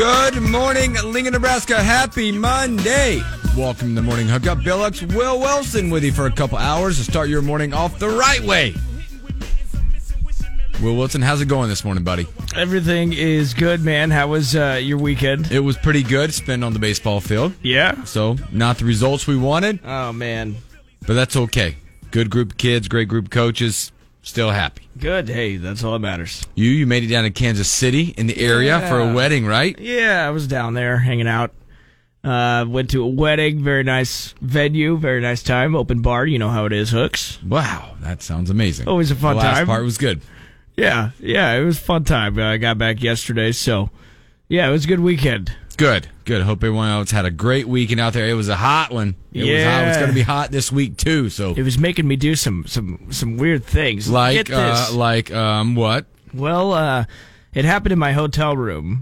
Good morning, Lincoln, Nebraska. Happy Monday. Welcome to the Morning Hookup. Bill X, Will Wilson with you for a couple hours to start your morning off the right way. Will Wilson, how's it going this morning, buddy? Everything is good, man. How was your weekend? It was pretty good. Spent on the baseball field. Yeah. So, not the results we wanted. Oh, man. But that's okay. Good group of kids, great group of coaches. Still happy. Good. Hey, that's all that matters. You made it down to Kansas City in the area for a wedding, right? Yeah, I was down there hanging out. Went to a wedding. Very nice venue. Very nice time. Open bar. You know how it is, Hooks. Wow, that sounds amazing. Always a fun time. The last part was good. Yeah, it was a fun time. I got back yesterday, so yeah, it was a good weekend. Good. Hope everyone else had a great weekend out there. It was a hot one. It was hot. It's going to be hot this week too. So it was making me do some weird things. Like what? Well, it happened in my hotel room.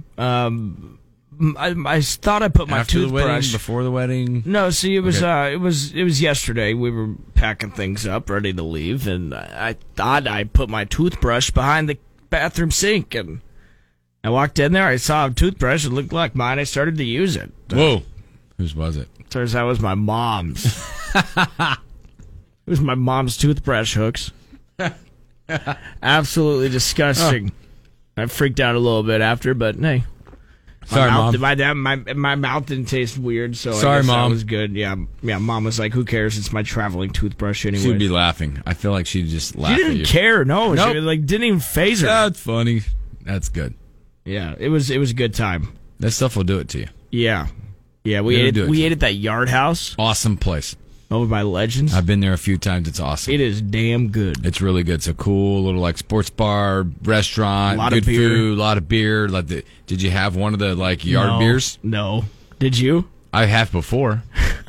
I thought I put my After toothbrush the wedding, before the wedding. No, see, it was it was yesterday. We were packing things up, ready to leave, and I thought I put my toothbrush behind the bathroom sink, and I walked in there. I saw a toothbrush. It looked like mine. I started to use it. Whoa, whose was it? Turns out it was my mom's. It was my mom's toothbrush, Hooks. Absolutely disgusting. I freaked out a little bit after, but hey. Sorry, Mom. My mouth didn't taste weird, so sorry, I guess Mom. that was good. Yeah, Mom was like, "Who cares? It's my traveling toothbrush anyway." She'd be laughing. I feel like she'd just laugh She at you. didn't care. No, Nope. She didn't even faze her. That's funny. That's good. Yeah, it was a good time. That stuff will do it to you. Yeah. We ate at that Yard House Awesome place. over by Legends. I've been there a few times. It's awesome. It is damn good. It's really good. It's a cool little like sports bar, restaurant, Lot good of beer. food, a lot of beer. Did you have one of the yard beers? No. Did you? I have before.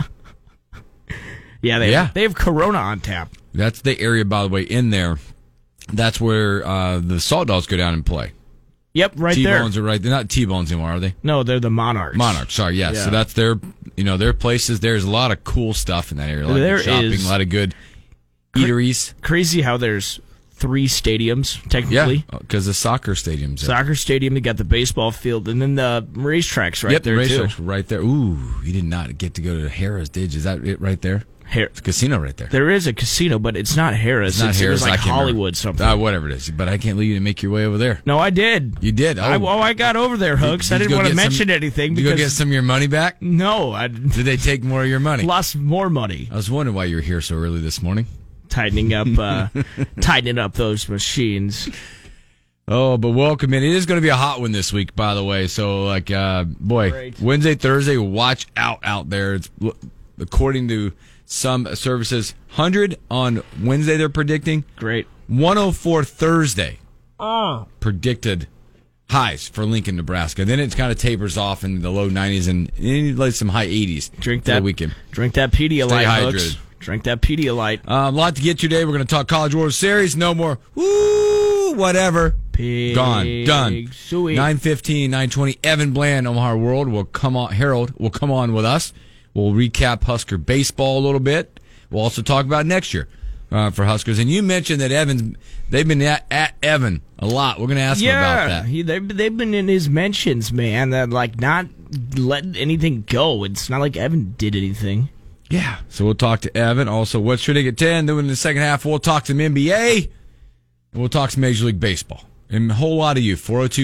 Yeah, they have Corona on tap. That's the area, by the way, in there. That's where the Salt Dogs go down and play. Yep, right there. T-Bones are right. They're not T-Bones anymore, are they? No, they're the Monarchs. Monarchs, sorry, yes. Yeah. So that's their places. There's a lot of cool stuff in that area. A lot of There good shopping, is. a lot of good eateries. Crazy how there's 3 stadiums, technically. Yeah, because the soccer stadiums. Soccer stadium, you got the baseball field, and then the racetracks right there, the too. racetracks right there. Ooh, you did not get to go to Harrah's, did you? Is that it right there? It's a casino right there. There is a casino, but it's not Harrah's. It's not It was Harrah's. like I can't Hollywood remember. something. Whatever it is. But I can't leave you to make your way over there. No, I did. You did? I got over there, Hooks. I Did you didn't go want to get mention anything Did you because go get some of your money back? no, I Did they take more of your money? lost more money I was wondering why you were here so early this morning. tightening up those machines. Oh, but welcome in. It is going to be a hot one this week, by the way. So, Great. Wednesday, Thursday, watch out there. It's according to some services, 100 on Wednesday they're predicting. Great. 104 Thursday. Predicted highs for Lincoln, Nebraska. Then it kind of tapers off in the low 90s and like some high 80s Drink for that the weekend. Drink that Pedialyte, Stay Hooks. hydrated. Drink that Pedialyte. A lot to get to today. We're going to talk College World Series. No more, woo, whatever. Pig Gone. Done. Suey. 9:15, 9:20. Evan Bland, Omaha World will come on. Harold will come on with us. We'll recap Husker baseball a little bit. We'll also talk about next year for Huskers. And you mentioned that they've been at Evan a lot. We're going to ask him about that. They've been in his mentions, man. That not letting anything go. It's not like Evan did anything. Yeah. So we'll talk to Evan. Also, what's trending at 10. Then in the second half, we'll talk some NBA. And we'll talk some Major League Baseball. And a whole lot of you.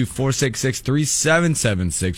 402-466-3776.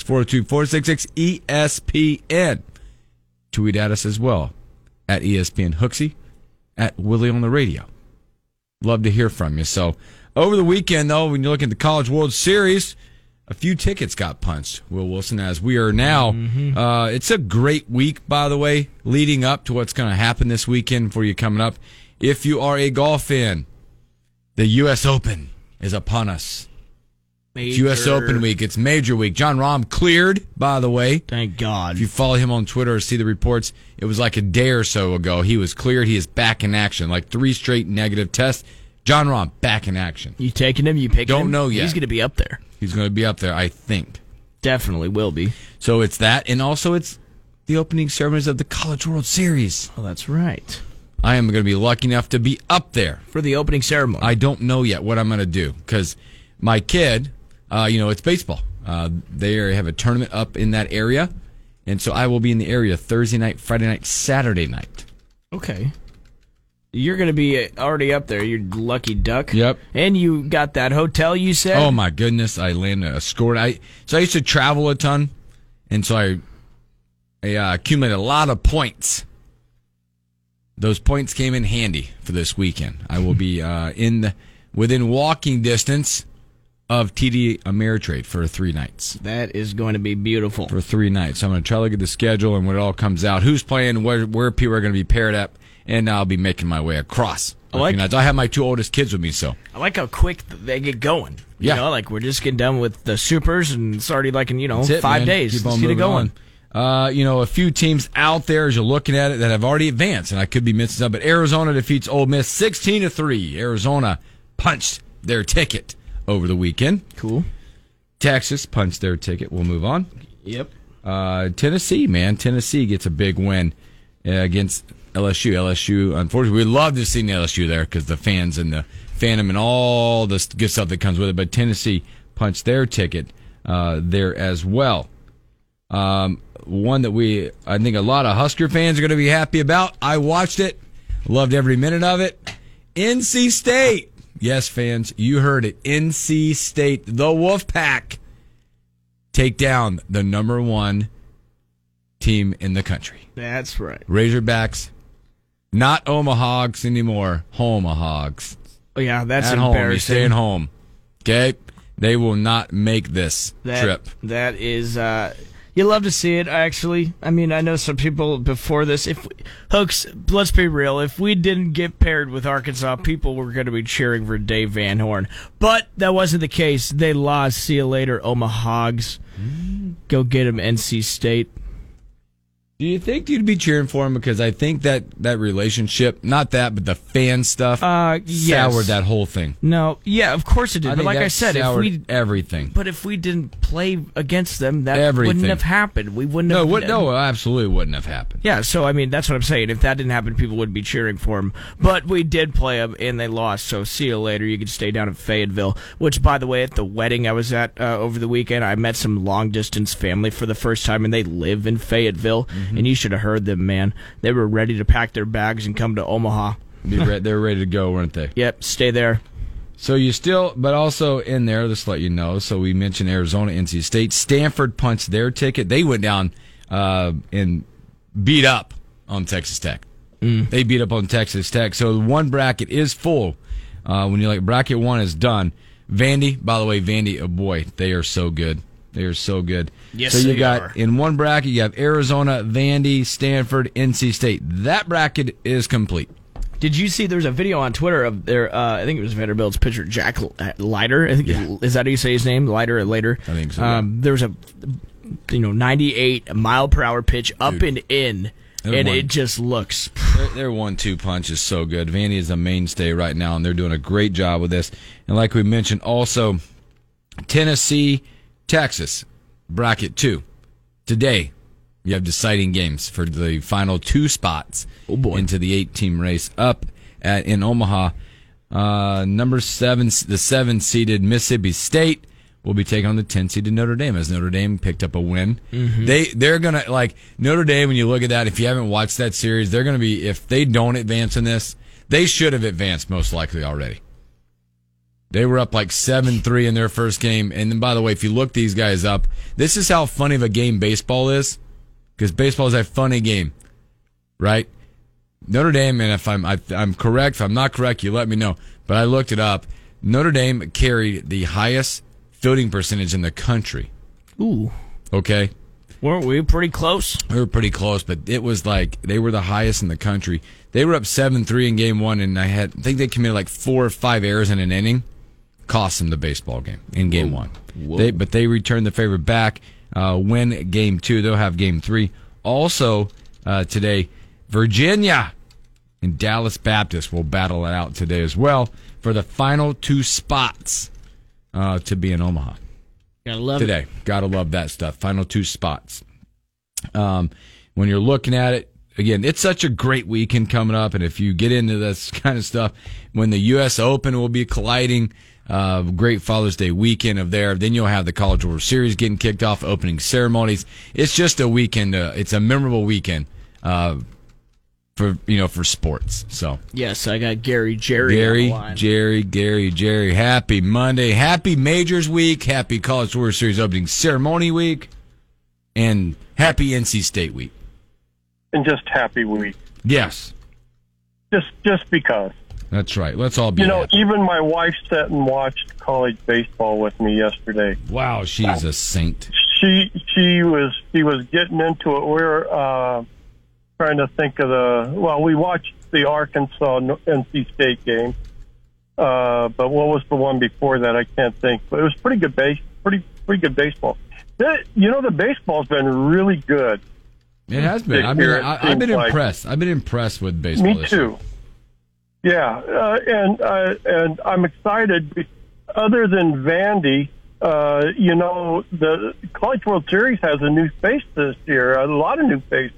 402-466-ESPN. Tweet at us as well. At ESPN Hooksy. At Willie on the Radio. Love to hear from you. So, over the weekend, though, when you look at the College World Series, a few tickets got punched, Will Wilson, as we are now. It's a great week, by the way, leading up to what's going to happen this weekend for you coming up. If you are a golf fan, the U.S. Open is upon us. It's U.S. Open week. It's major week. Jon Rahm cleared, by the way. Thank God. If you follow him on Twitter or see the reports, it was like a day or so ago. He was cleared. He is back in action. Like 3 straight negative tests. Jon Rahm, back in action. You taking him? You picking him? Don't know yet. He's going to be up there. He's going to be up there, I think. Definitely will be. So it's that, and also it's the opening ceremonies of the College World Series. Oh, that's right. I am going to be lucky enough to be up there. For the opening ceremony. I don't know yet what I'm going to do, because my kid, it's baseball. They have a tournament up in that area, and so I will be in the area Thursday night, Friday night, Saturday night. Okay. You're going to be already up there, you lucky duck. Yep. And you got that hotel, you said? Oh, my goodness. I landed a score. So I used to travel a ton, and so I accumulated a lot of points. Those points came in handy for this weekend. I will be within walking distance of TD Ameritrade for 3 nights. That is going to be beautiful. For 3 nights. So I'm going to try to look at the schedule and when it all comes out, who's playing, where people are going to be paired up, and I'll be making my way across. I have my 2 oldest kids with me, so. I like how quick they get going. Yeah. You know, like we're just getting done with the supers and it's already like in, That's 5 it, days. Keep on Let's get it moving going. on. A few teams out there as you're looking at it that have already advanced, and I could be missing up, but Arizona defeats Ole Miss 16-3. Arizona punched their ticket over the weekend. Cool. Texas punched their ticket. We'll move on. Yep. Tennessee, man. Tennessee gets a big win against LSU. LSU, unfortunately, we'd love to see LSU there because the fans and the fandom and all the good stuff that comes with it, but Tennessee punched their ticket there as well. One that I think a lot of Husker fans are going to be happy about. I watched it. Loved every minute of it. NC State. Yes, fans, you heard it. NC State, the Wolfpack, take down the number 1 team in the country. That's right. Razorbacks, not Omahogs anymore. Homahogs. Oh, yeah, that's at embarrassing. Home. You're staying home. Okay? They will not make this trip. That is, you love to see it, actually. I mean, I know some people before this, Hooks, let's be real, if we didn't get paired with Arkansas, people were going to be cheering for Dave Van Horn. But that wasn't the case. They lost. See you later, Omahogs. Go get him, NC State. Do you think you'd be cheering for him? Because I think that relationship, not that, but the fan stuff, soured that whole thing. No, yeah, of course it did. But like I said, everything. But if we didn't play against them, that everything wouldn't have happened. We wouldn't have. No, absolutely wouldn't have happened. Yeah, so I mean, that's what I'm saying. If that didn't happen, people would be cheering for him. But we did play them, and they lost. So see you later. You can stay down in Fayetteville. Which, by the way, at the wedding I was at over the weekend, I met some long distance family for the first time, and they live in Fayetteville. Mm-hmm. And you should have heard them, man. They were ready to pack their bags and come to Omaha. They were ready to go, weren't they? Yep, stay there. So you still, but also in there, just to let you know, so we mentioned Arizona, NC State. Stanford punched their ticket. They went down and beat up on Texas Tech. They beat up on Texas Tech. So one bracket is full. When you're like, bracket 1 is done. Vandy, by the way, oh boy, they are so good. They are so good. Yes, so you they got are. In one bracket, you have Arizona, Vandy, Stanford, NC State. That bracket is complete. Did you see there's a video on Twitter of their, I think it was Vanderbilt's pitcher, Jack Leiter. I think is that how you say his name? Leiter or Later? I think so. Yeah. There was a 98 mile per hour pitch up and in, and it just looks. Their 1-2 punch is so good. Vandy is a mainstay right now, and they're doing a great job with this. And like we mentioned, also Tennessee, Texas, bracket 2. Today, you have deciding games for the final 2 spots into the 8-team race up in Omaha. Number 7, the 7-seeded Mississippi State will be taking on the 10-seeded Notre Dame as Notre Dame picked up a win. Mm-hmm. They're going to, like, Notre Dame, when you look at that, if you haven't watched that series, they're going to be, if they don't advance in this, they should have advanced most likely already. They were up like 7-3 in their first game. And then, by the way, if you look these guys up, this is how funny of a game baseball is. Because baseball is a funny game, right? Notre Dame, and if I'm correct, if I'm not correct, you let me know. But I looked it up. Notre Dame carried the highest fielding percentage in the country. Ooh. Okay? Weren't we pretty close? We were pretty close, but it was like they were the highest in the country. They were up 7-3 in game 1, and I think they committed like 4 or 5 errors in an inning. Cost them the baseball game in game 1. But they returned the favor back, win game 2. They'll have game 3. Also, today, Virginia and Dallas Baptist will battle it out today as well for the final 2 spots to be in Omaha. Gotta love today. it. Gotta love that stuff. Final 2 spots. When you're looking at it, again, it's such a great weekend coming up, and if you get into this kind of stuff, when the U.S. Open will be colliding Great Father's Day weekend of there. Then you'll have the College World Series getting kicked off, opening ceremonies. It's just a weekend. It's a memorable weekend for sports. So yes, I got Jerry on the line. Jerry. Happy Monday. Happy Majors Week. Happy College World Series opening ceremony week. And happy NC State week. And just happy week. Yes. Just because. That's right. Let's all be happy. Even my wife sat and watched college baseball with me yesterday. Wow, she's a saint. She was getting into it. We're trying to think of we watched the Arkansas NC State game. But what was the one before that? I can't think. But it was pretty good pretty good baseball. The baseball's been really good. It has been. I've been impressed. I've been impressed with baseball. Me too. Yeah, and I'm excited. Other than Vandy, the College World Series has a new face this year. A lot of new faces.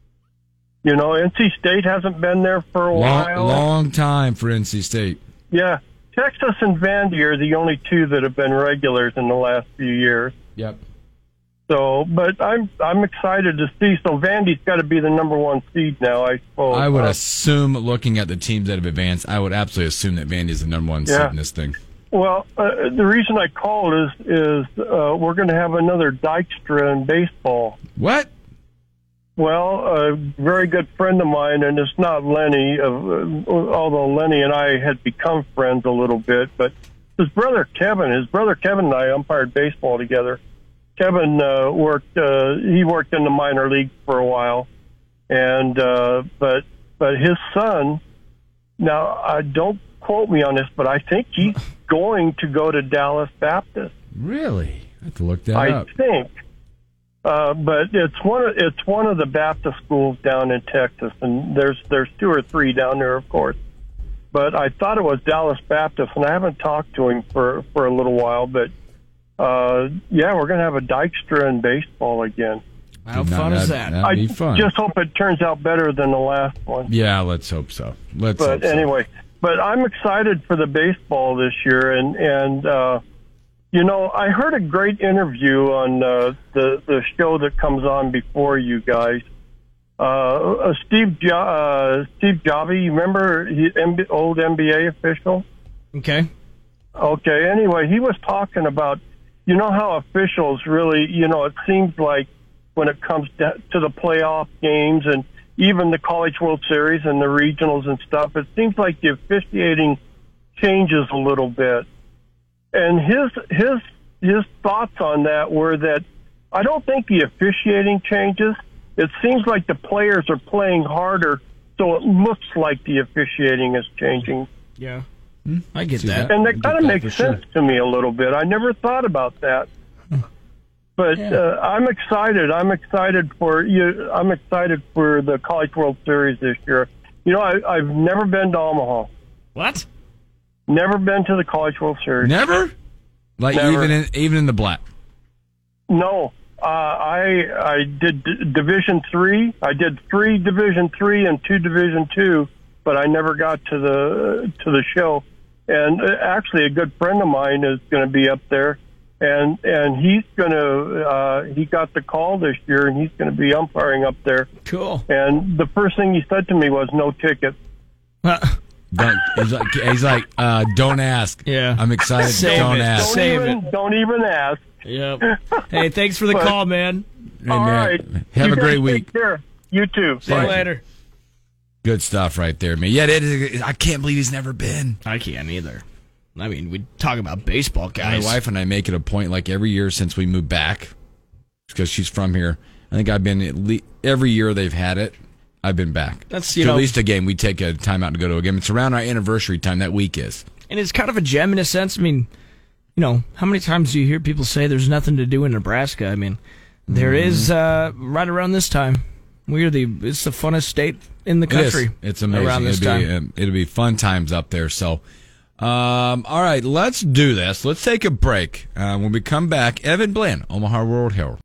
NC State hasn't been there for a while. Long time for NC State. Yeah, Texas and Vandy are the only two that have been regulars in the last few years. Yep. So, but I'm excited to see. So Vandy's got to be the number one seed now, I suppose. I would assume, looking at the teams that have advanced, I would absolutely assume that Vandy's the number one seed in this thing. Well, the reason I called is we're going to have another Dykstra in baseball. What? Well, a very good friend of mine, and it's not Lenny, although Lenny and I had become friends a little bit, but his brother Kevin and I umpired baseball together. Kevin worked in the minor league for a while, and but his son. Now, don't quote me on this, but I think he's going to go to Dallas Baptist. Really? I have to look that up. I think, but it's one of the Baptist schools down in Texas, and there's 2 or 3 down there, of course. But I thought it was Dallas Baptist, and I haven't talked to him for a little while, but. We're going to have a Dykstra in baseball again. How fun is that? That'd be fun. Just hope it turns out better than the last one. Yeah, let's hope so. Anyway, but I'm excited for the baseball this year, and I heard a great interview on the show that comes on before you guys. Steve Javi, you remember, old NBA official? Okay. Anyway, he was talking about, how officials really, it seems like when it comes to the playoff games and even the College World Series and the regionals and stuff, it seems like the officiating changes a little bit. And his thoughts on that were that I don't think the officiating changes. It seems like the players are playing harder, so it looks like the officiating is changing. Yeah. I get that. And that kind of makes sense to me a little bit. I never thought about that. But I'm excited. I'm excited for the College World Series this year. I've never been to Omaha. What? Never been to the College World Series. Never? Never. even in the black? No. I did Division III. I did 3 Division III and 2 Division II, but I never got to the show. And actually, a good friend of mine is going to be up there, and he's going to he got the call this year, and he's going to be umpiring up there. Cool. And the first thing he said to me was, "No ticket." He's like, don't ask. Yeah, I'm excited. Don't ask. Don't even ask. Yep. Hey, thanks for the call, man. Hey, all man. right. Have you a great guys week. Take care. You too. See you later. Good stuff right there, man. Yeah, I can't believe he's never been. I can't either. I mean, we talk about baseball, guys. My wife and I make it a point, like every year since we moved back, because she's from here. I think I've been every year they've had it. I've been back. That's at least a game. We take a time out to go to a game. It's around our anniversary time. That week is, and it's kind of a gem in a sense. I mean, how many times do you hear people say there's nothing to do in Nebraska? I mean, there is right around this time. It's the funnest state in the country. It's amazing. Around this time. It'll be fun times up there. So, all right, let's do this. Let's take a break. When we come back, Evan Bland, Omaha World Herald.